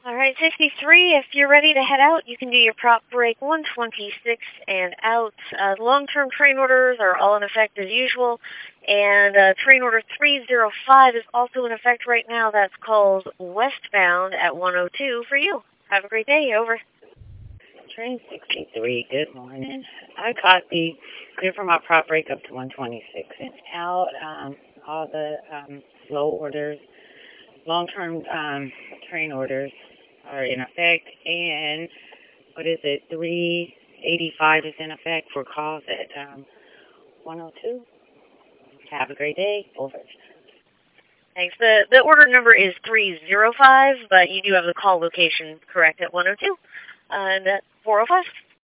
All right, 63, if you're ready to head out, you can do your prop break 126 and out. Long-term train orders are all in effect as usual, and train order 305 is also in effect right now. That's called westbound at 102 for you. Have a great day. Over. Train 63, good morning. I caught the clear for my prop break up to 126 and out. All the slow orders, long-term train orders are in effect, and 385 is in effect for calls at 102. Have a great day. Over. Thanks. The order number is 305, but you do have the call location correct at 102 and at 405.